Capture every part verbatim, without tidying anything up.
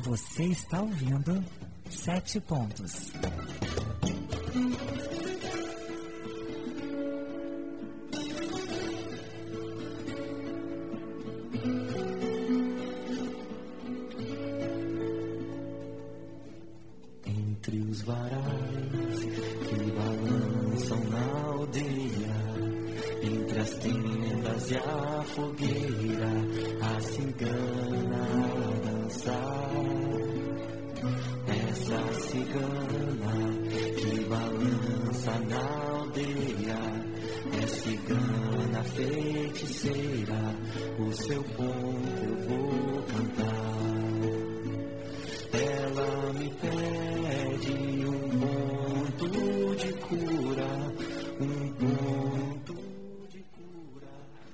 Você está ouvindo Sete Pontos. Entre os varais que balançam na aldeia, entre as tendas e a fogueira, a cigana a dançar. Essa cigana que balança na aldeia é cigana feiticeira, o seu ponto eu vou cantar. Ela me pede um ponto de cura, um ponto de cura.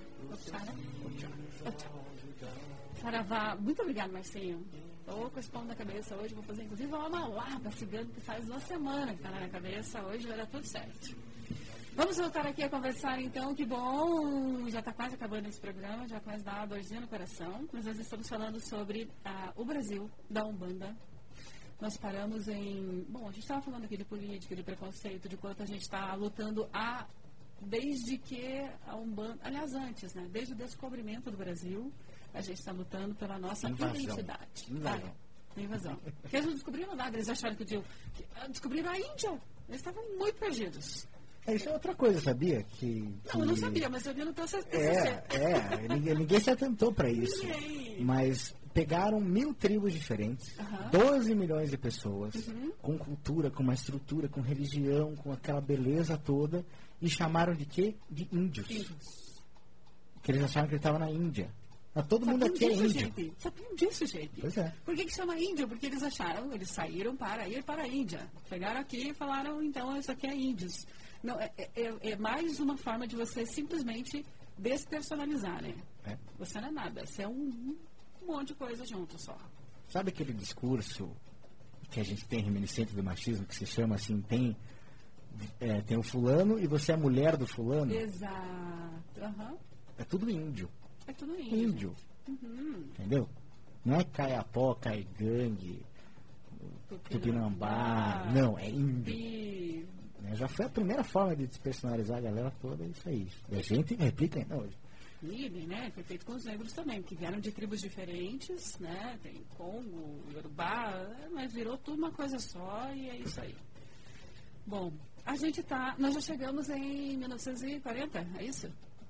Saravá, muito obrigado, Marcinho. Estou com esse pão na cabeça hoje, vou fazer inclusive uma malapa cigana que faz uma semana que está na minha cabeça, hoje vai dar tudo certo. Vamos voltar aqui a conversar então, que bom, já está quase acabando esse programa, já quase dá uma dorzinha no coração, mas nós estamos falando sobre ah, o Brasil, da Umbanda. Nós paramos em, bom, a gente estava falando aqui de política, de preconceito, de quanto a gente está lutando a, desde que a Umbanda, aliás antes, né, desde o descobrimento do Brasil, a gente está lutando pela nossa invasão. identidade. Invasão. Ah, invasão. Porque eles não descobriram nada, eles acharam que o dia, que, descobriram a Índia, eles estavam muito perdidos. É, isso é outra coisa, sabia? Que, que... Não, eu não sabia, mas eu não tenho certeza. É, é, ninguém, ninguém se atentou para isso. Ninguém. Mas pegaram mil tribos diferentes, Uhum. doze milhões de pessoas, Uhum. com cultura, com uma estrutura, com religião, com aquela beleza toda, e chamaram de quê? De índios. Índios. Porque eles acharam que ele estava na Índia. Mas todo mundo aqui é disso, índio. gente. Sabiam disso, gente. Pois é. Por que que chama índio? Porque eles acharam, eles saíram para ir para a Índia. Chegaram aqui e falaram, então, isso aqui é índios. Não, é, é, é mais uma forma de você simplesmente despersonalizar, né? É. Você não é nada, você é um, um monte de coisa junto só. Sabe aquele discurso que a gente tem reminiscente do machismo, que se chama assim, tem, é, tem o fulano e você é a mulher do fulano? Exato. Uhum. É tudo índio. É tudo índio. Índio. Uhum. Entendeu? Não é Caiapó, Caigangue, Tupinambá. Não, é índio. E... Né? Já foi a primeira forma de despersonalizar a galera toda, é isso aí. E a gente replica ainda hoje. Idem, né? Foi feito com os negros também, que vieram de tribos diferentes, né? Tem Congo, Yorubá, mas virou tudo uma coisa só e é isso aí. Bom, a gente tá... Nós já chegamos em mil novecentos e quarenta, é isso?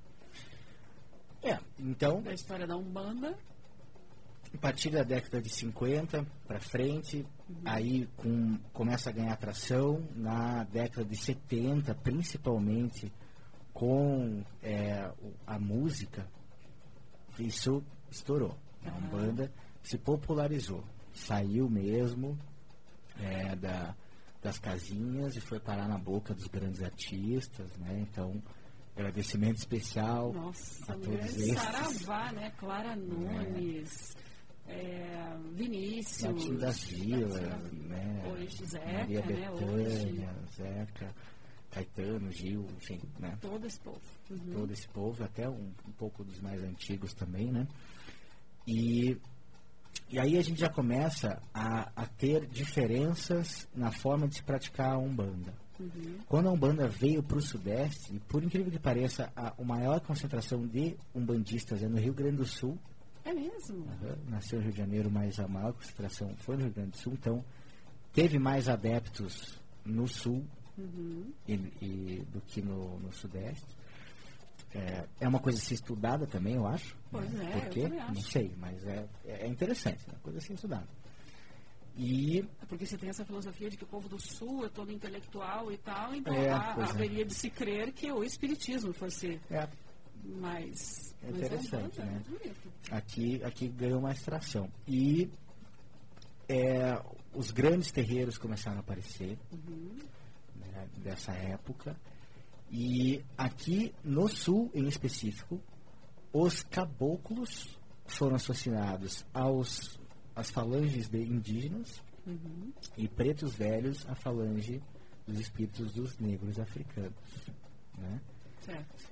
É, então, Da história da Umbanda. a partir da década de cinquenta para frente, uhum. aí com, começa a ganhar atração na década de setenta, principalmente com é, a música, isso estourou. Uhum. A Umbanda se popularizou, saiu mesmo é, da, das casinhas e foi parar na boca dos grandes artistas, né? Então, agradecimento especial Nossa, a um todos grande esses. Saravá, né? Clara Nunes, é, Vinícius, Martim das Vilas, né? hoje Zeca, Maria né? Bethânia, Hoje, Zeca, Caetano, Gil, enfim, né? todo esse povo. Uhum. Todo esse povo, até um, um pouco dos mais antigos também, né? E, e aí a gente já começa a, a ter diferenças na forma de se praticar a Umbanda. Uhum. Quando a Umbanda veio para o Sudeste, e por incrível que pareça, a, a maior concentração de umbandistas é no Rio Grande do Sul. É mesmo? Uhum. Nasceu no Rio de Janeiro, mas a maior concentração foi no Rio Grande do Sul. Então, teve mais adeptos no Sul Uhum. e, e, do que no, no Sudeste. É, é uma coisa a ser estudada também, eu acho. Pois né? é, Por quê? eu também acho. Não sei, mas é, é interessante, é uma coisa a ser estudada. E É porque você tem essa filosofia de que o povo do Sul é todo intelectual e tal, então É, há- pois é. haveria de se crer que o espiritismo fosse é, mais... É mais interessante, Umbanda, né? é bonito. aqui, aqui ganhou mais tração. E é, os grandes terreiros começaram a aparecer, Uhum. né, dessa época. E aqui no Sul, em específico, os caboclos foram associados aos às falanges de indígenas Uhum. e pretos velhos à falange dos espíritos dos negros africanos, né? Certo.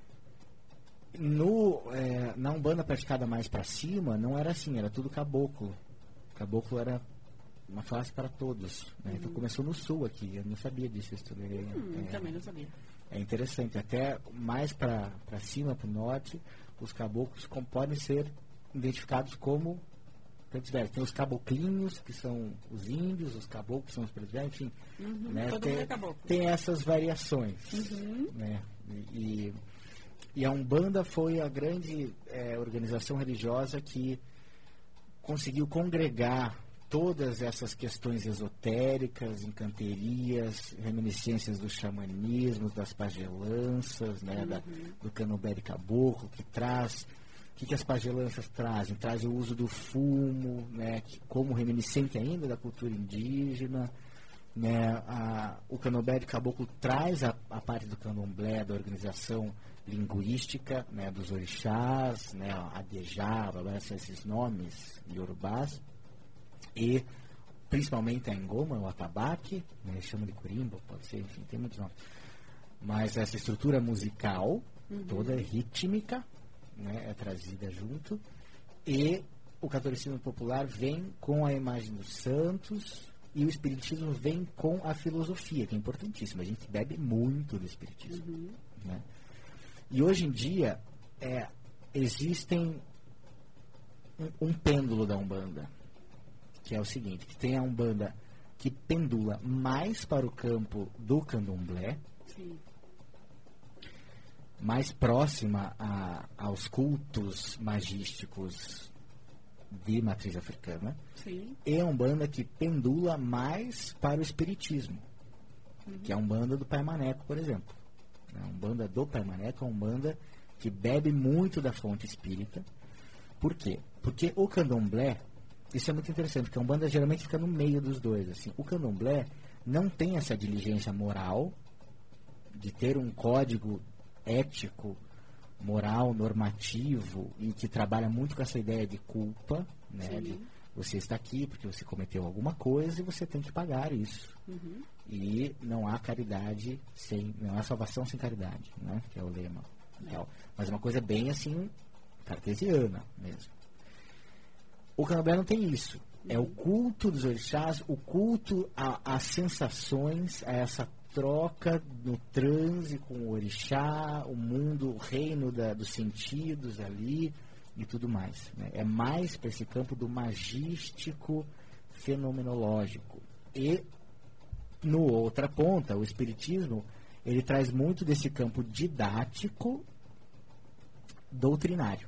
No, é, na Umbanda praticada mais para cima, não era assim, era tudo caboclo. Caboclo era uma classe para todos. Né? Uhum. Então começou no sul aqui, eu não sabia disso, eu estudei. Hum, é, também não sabia. É interessante, até mais para cima, para o norte, os caboclos com, podem ser identificados como pretos velhos. Tem os caboclinhos, que são os índios, os caboclos, que são os pretos velhos, enfim. Uhum, né? todo tem, mundo é caboclo. Tem essas variações. Uhum. Né? E, e a Umbanda foi a grande é, organização religiosa que conseguiu congregar todas essas questões esotéricas, encanterias, reminiscências do xamanismo, das pagelanças, né, uhum. da, do candomblé de caboclo, que traz... O que, que as pagelanças trazem? Trazem o uso do fumo, né, que, como reminiscente ainda da cultura indígena. Né, a, o candomblé de caboclo traz a, a parte do candomblé, da organização linguística, né, dos orixás, né, a Adejá, esses nomes iorubás. E principalmente a engoma, o atabaque, né, chama de curimba, pode ser, enfim, tem muitos nomes. Mas essa estrutura musical, uhum. toda rítmica, né, é trazida junto. E o catolicismo popular vem com a imagem dos santos e o espiritismo vem com a filosofia, que é importantíssimo. A gente bebe muito do espiritismo. Uhum. Né? E hoje em dia é, existem um, um pêndulo da Umbanda, que é o seguinte, que tem a Umbanda que pendula mais para o campo do candomblé, sim. mais próxima a, aos cultos magísticos de matriz africana, sim. e a Umbanda que pendula mais para o espiritismo, uhum. que é a Umbanda do Pai Maneco, por exemplo. A Umbanda do Pai Maneco é uma Umbanda que bebe muito da fonte espírita. Por quê? Porque o candomblé, isso é muito interessante, porque a Umbanda geralmente fica no meio dos dois. Assim. O candomblé não tem essa diligência moral de ter um código ético, moral, normativo, e que trabalha muito com essa ideia de culpa, né? De você está aqui porque você cometeu alguma coisa e você tem que pagar isso. Uhum. E não há caridade sem, não há salvação sem caridade, né? Que é o lema. É. Mas é uma coisa bem assim cartesiana mesmo. O candomblé não tem isso. É o culto dos orixás, o culto às sensações, a essa troca no transe com o orixá, o mundo, o reino da, dos sentidos ali e tudo mais. Né? É mais para esse campo do magístico fenomenológico. E, no outra ponta, o espiritismo, ele traz muito desse campo didático doutrinário.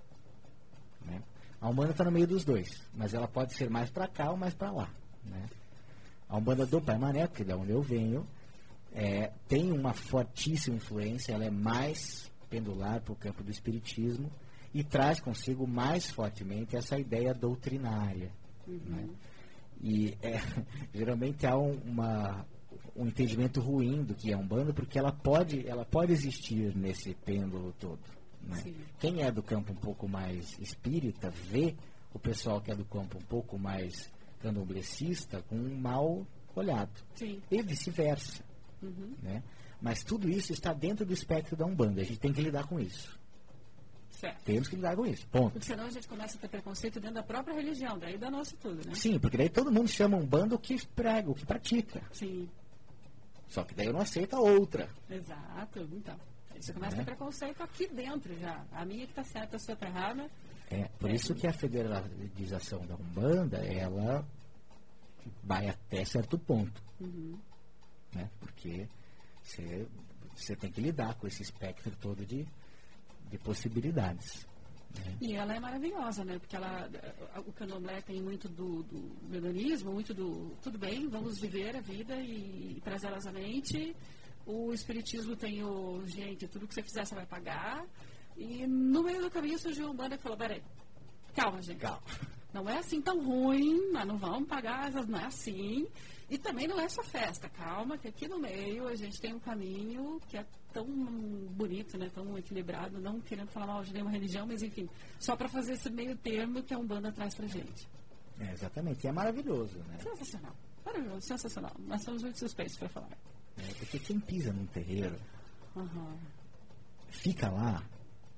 Né? A Umbanda está no meio dos dois, mas ela pode ser mais para cá ou mais para lá. Né? A Umbanda do Pai Maneco, que é de onde eu venho, É, tem uma fortíssima influência, ela é mais pendular para o campo do espiritismo e traz consigo mais fortemente essa ideia doutrinária. Uhum. Né? E é, geralmente há um, uma, um entendimento ruim do que é Umbanda, porque ela pode, ela pode existir nesse pêndulo todo. Né? Quem é do campo um pouco mais espírita vê o pessoal que é do campo um pouco mais candomblecista com um mau olhado. Sim. E vice-versa. Uhum. Né? Mas tudo isso está dentro do espectro da Umbanda. A gente tem que lidar com isso. Certo. Temos que lidar com isso. Ponto. Porque senão a gente começa a ter preconceito dentro da própria religião, daí da nossa tudo, né? Sim, porque daí todo mundo chama Umbanda o que prega, o que pratica. Sim. Só que daí eu não aceito a outra. Exato. Então, aí você começa né? a ter preconceito aqui dentro já. A minha que está certa, a sua está errada. É, por é. isso que a federalização da Umbanda, ela vai até certo ponto. Uhum. Né? Porque você tem que lidar com esse espectro todo de, de possibilidades. Né? E ela é maravilhosa, né? Porque ela, o candomblé tem muito do, do veganismo, muito do tudo bem, vamos viver a vida e, e prazerosamente. O espiritismo tem o, gente, tudo que você fizer você vai pagar. E no meio do caminho surgiu um banda que falou, peraí, calma, gente. Calma. Não é assim tão ruim, mas não vamos pagar, não é assim. E também não é só festa, calma, que aqui no meio a gente tem um caminho que é tão bonito, né, tão equilibrado, não querendo falar mal de nenhuma religião, mas enfim, só para fazer esse meio termo que a Umbanda traz pra gente. É, exatamente, e é maravilhoso, né? Sensacional, maravilhoso, sensacional. Nós somos muito suspeitos para falar. É, porque quem pisa num terreiro, uhum. fica lá,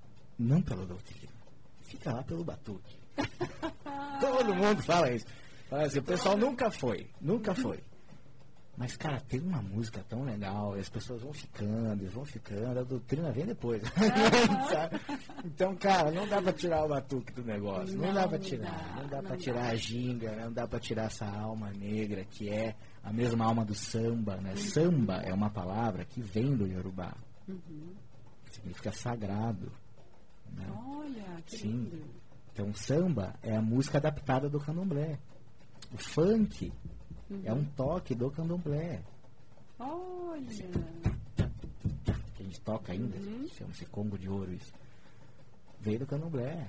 não pela doutrina, fica lá pelo batuque. Todo mundo fala isso. Assim, o pessoal nunca foi, nunca foi. Mas, cara, tem uma música tão legal, e as pessoas vão ficando, vão ficando, a doutrina vem depois. Então, cara, não dá pra tirar o batuque do negócio, não, não dá pra tirar, dá, não dá pra tirar dá. a ginga, não dá pra tirar essa alma negra, que é a mesma alma do samba, né? Uhum. Samba é uma palavra que vem do Yorubá, uhum. significa sagrado. Né? Olha, que Sim. lindo. Então, samba é a música adaptada do candomblé. O funk uhum. é um toque do candomblé. Olha! Esse, que a gente toca ainda, uhum. chama-se Congo de Ouro isso. Veio do candomblé.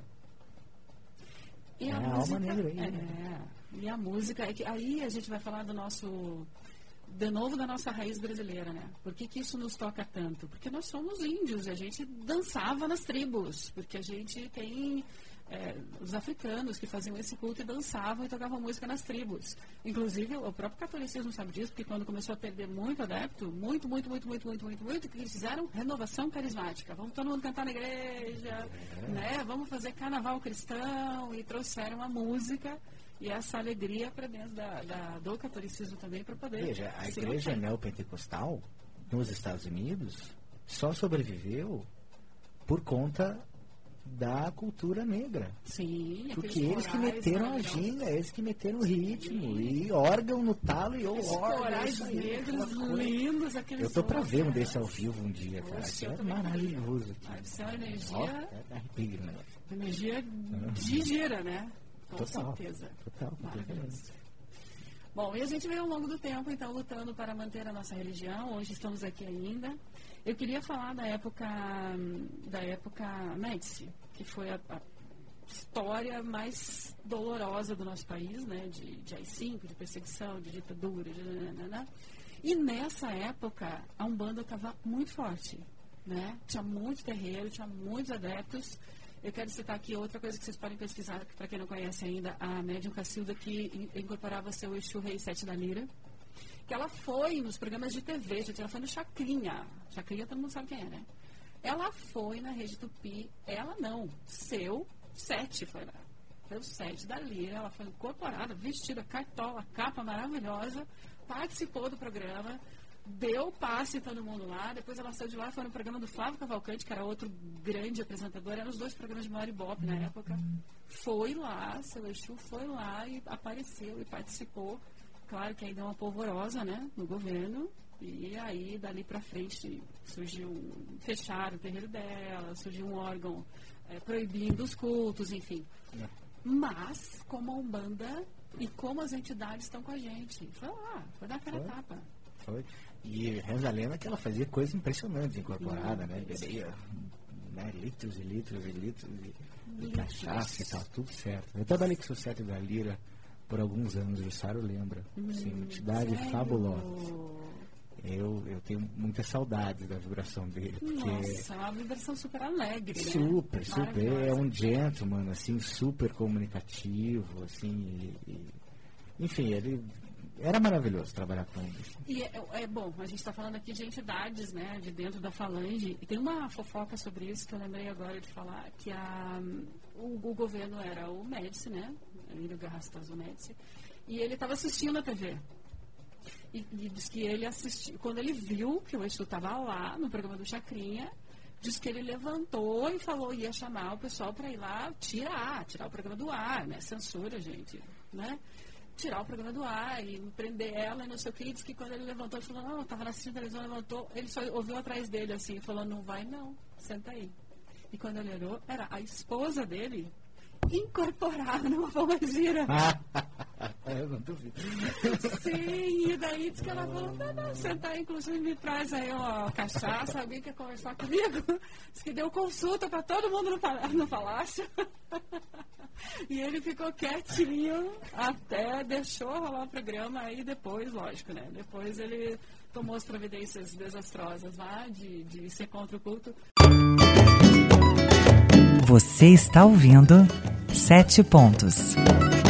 E é a, a música, alma negra aí. É, Né? E a música, é que aí a gente vai falar do nosso... De novo da nossa raiz brasileira, né? Por que que isso nos toca tanto? Porque nós somos índios e a gente dançava nas tribos. Porque a gente tem... É, os africanos que faziam esse culto e dançavam e tocavam música nas tribos. Inclusive, o próprio catolicismo sabe disso, porque quando começou a perder muito adepto, muito, muito, muito, muito, muito, muito, muito, que eles fizeram renovação carismática. Vamos todo mundo cantar na igreja, é. né? Vamos fazer carnaval cristão, e trouxeram a música e essa alegria para dentro da, da, do catolicismo também, para poder... Veja, a igreja neopentecostal nos Estados Unidos só sobreviveu por conta da cultura negra. Sim, porque eles que meteram a ginga, eles que meteram o ritmo. Sim. E órgão no talo e o órgão. Corais negros lindos, aqueles. Eu tô pra ver um desse ao vivo um dia, cara. Isso é maravilhoso. Deve ser uma energia. Oh, arrepio, né? Energia de gira, né? Com Total, certeza. Total. Maravilhoso. Bom, e a gente veio ao longo do tempo, então, lutando para manter a nossa religião. Hoje estamos aqui ainda. Eu queria falar da época da época Médici, que foi a, a história mais dolorosa do nosso país, né? De, de A I cinco, de perseguição, de ditadura, de nananana. E nessa época a Umbanda estava muito forte, né? Tinha muito terreiro, tinha muitos adeptos. Eu quero citar aqui outra coisa que vocês podem pesquisar, para quem não conhece ainda, a médium Cacilda, que incorporava seu Exu Rei Sete da Lira, que ela foi nos programas de T V, gente, ela foi no Chacrinha. Chacrinha todo mundo sabe quem é, né? Ela foi na Rede Tupi, ela não, seu Sete foi lá. Foi o Sete da Lira, ela foi incorporada, vestida, cartola, capa maravilhosa, participou do programa, deu passe em todo mundo lá, depois ela saiu de lá, foi no programa do Flávio Cavalcante, que era outro grande apresentador, eram os dois programas de maior ibope na época. Foi lá, seu Exu foi lá e apareceu e participou. Claro que aí deu uma polvorosa, né, no governo, e aí dali pra frente surgiu, fecharam o terreiro dela, surgiu um órgão é, proibindo os cultos, enfim. É. Mas, como a Umbanda e como as entidades estão com a gente, foi lá, foi dar cara a tapa. Foi. E reza a lenda que ela fazia coisas impressionantes incorporada, né, bebia né, litros e litros e litros de, de cachaça e tal, tudo certo. Eu trabalhei com o seu Sete da Lira por alguns anos, o Jussaro lembra. Hum, Sim, uma entidade sério? fabulosa. Eu, eu tenho muita saudade da vibração dele. Porque Nossa, é uma vibração super alegre, né? Super, super. É um gentleman, assim, super comunicativo, assim. E, e, enfim, ele... Era maravilhoso trabalhar com ele. E é, é bom, a gente está falando aqui de entidades, né, de dentro da falange. E tem uma fofoca sobre isso que eu lembrei agora de falar, que a, o, o governo era o Médici, né, Emílio Garrastazu Médici, e ele estava assistindo a T V. E, e diz que ele assistiu, quando ele viu que o Exu estava lá no programa do Chacrinha, diz que ele levantou e falou, ia chamar o pessoal para ir lá tirar, tirar o programa do ar, né, censura, gente, né? Tirar o programa do ar e prender ela e não sei o que. E diz que quando ele levantou, ele falou, não, estava assistindo a televisão, levantou, ele só ouviu atrás dele assim, falou, não vai não, senta aí. E quando ele olhou, era a esposa dele incorporada numa pomba-gira. Eu não duvido. Sim, e daí diz que ela falou, não, não, senta aí, inclusive me traz aí uma cachaça, alguém quer conversar comigo? Diz que deu consulta para todo mundo no, pal- no palácio. E ele ficou quietinho até deixou rolar o programa, aí depois, lógico, né? Depois ele tomou as providências desastrosas lá de, de ser contra o culto. Você está ouvindo Sete Pontos.